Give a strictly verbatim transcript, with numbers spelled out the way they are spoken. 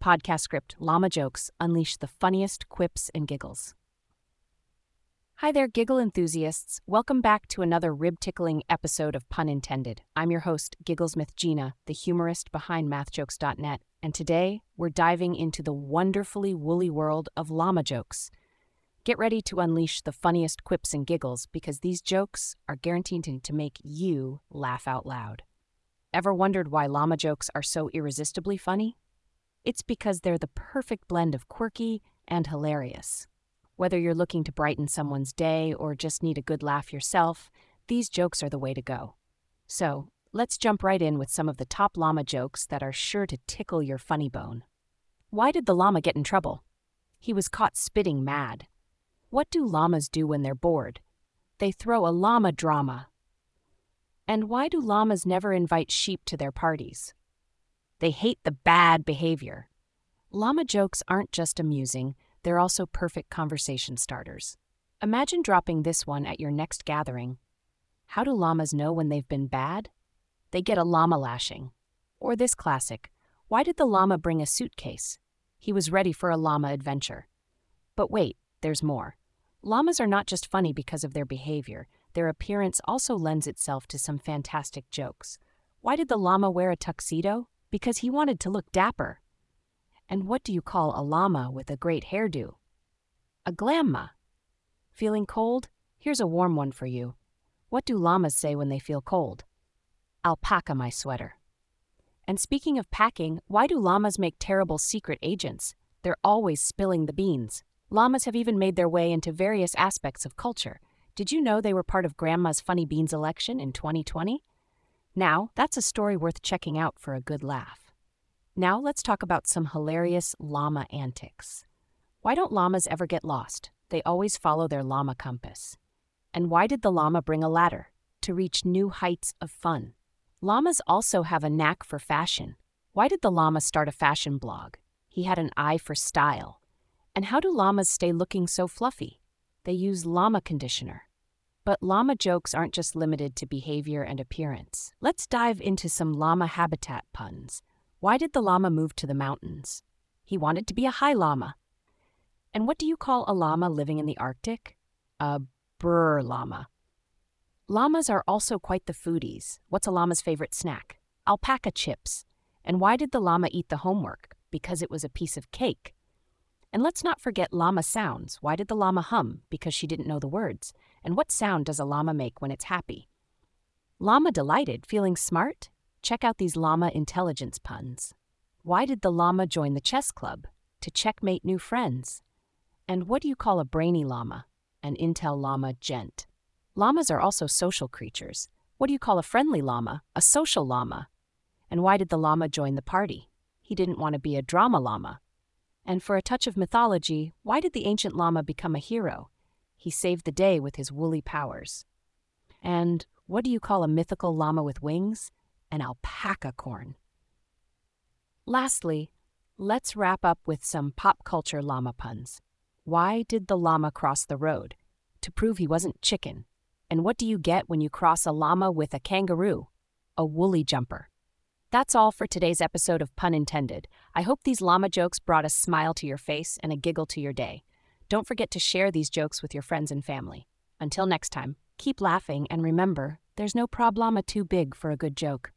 podcast script, Llama Jokes, unleash the funniest quips and giggles. Hi there, giggle enthusiasts. Welcome back to another rib-tickling episode of Pun Intended. I'm your host, Gigglesmith Gina, the humorist behind math jokes dot net, and today we're diving into the wonderfully woolly world of llama jokes. Get ready to unleash the funniest quips and giggles because these jokes are guaranteed to make you laugh out loud. Ever wondered why llama jokes are so irresistibly funny? It's because they're the perfect blend of quirky and hilarious. Whether you're looking to brighten someone's day or just need a good laugh yourself, these jokes are the way to go. So, let's jump right in with some of the top llama jokes that are sure to tickle your funny bone. Why did the llama get in trouble? He was caught spitting mad. What do llamas do when they're bored? They throw a llama drama. And why do llamas never invite sheep to their parties? They hate the bad behavior. Llama jokes aren't just amusing, they're also perfect conversation starters. Imagine dropping this one at your next gathering. How do llamas know when they've been bad? They get a llama lashing. Or this classic, why did the llama bring a suitcase? He was ready for a llama adventure. But wait, there's more. Llamas are not just funny because of their behavior, their appearance also lends itself to some fantastic jokes. Why did the llama wear a tuxedo? Because he wanted to look dapper. And what do you call a llama with a great hairdo? A glamma. Feeling cold? Here's a warm one for you. What do llamas say when they feel cold? Alpaca my sweater. And speaking of packing, why do llamas make terrible secret agents? They're always spilling the beans. Llamas have even made their way into various aspects of culture. Did you know they were part of Grandma's Funny Beans election in twenty twenty? Now, that's a story worth checking out for a good laugh. Now let's talk about some hilarious llama antics. Why don't llamas ever get lost? They always follow their llama compass. And why did the llama bring a ladder? To reach new heights of fun. Llamas also have a knack for fashion. Why did the llama start a fashion blog? He had an eye for style. And how do llamas stay looking so fluffy? They use llama conditioner. But llama jokes aren't just limited to behavior and appearance. Let's dive into some llama habitat puns. Why did the llama move to the mountains? He wanted to be a high llama. And what do you call a llama living in the Arctic? A brr llama. Llamas are also quite the foodies. What's a llama's favorite snack? Alpaca chips. And why did the llama eat the homework? Because it was a piece of cake. And let's not forget llama sounds. Why did the llama hum? Because she didn't know the words. And what sound does a llama make when it's happy? Llama delighted, feeling smart? Check out these llama intelligence puns. Why did the llama join the chess club? To checkmate new friends. And what do you call a brainy llama? An intel llama gent. Llamas are also social creatures. What do you call a friendly llama? A social llama. And why did the llama join the party? He didn't want to be a drama llama. And for a touch of mythology, why did the ancient llama become a hero? He saved the day with his woolly powers. And what do you call a mythical llama with wings? An alpaca corn. Lastly, let's wrap up with some pop culture llama puns. Why did the llama cross the road? To prove he wasn't chicken. And what do you get when you cross a llama with a kangaroo? A woolly jumper. That's all for today's episode of Pun Intended. I hope these llama jokes brought a smile to your face and a giggle to your day. Don't forget to share these jokes with your friends and family. Until next time, keep laughing and remember, there's no problema too big for a good joke.